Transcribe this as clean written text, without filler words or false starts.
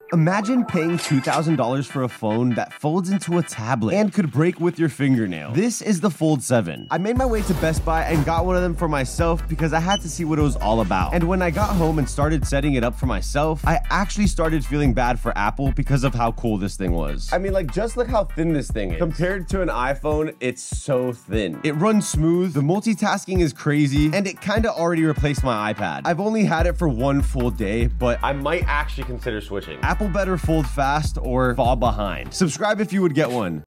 Imagine paying $2,000 for a phone that folds into a tablet and could break with your fingernail. This is the Fold 7. I made my way to Best Buy and got one of them for myself because I had to see what it was all about. And when I got home and started setting it up for myself, I actually started feeling bad for Apple because of how cool this thing was. I mean, like, just look how thin this thing is. Compared to an iPhone, it's so thin. It runs smooth, the multitasking is crazy, and it kinda already replaced my iPad. I've only had it for one full day, but I might actually consider switching. Apple better fold fast or fall behind. Subscribe if you would get one.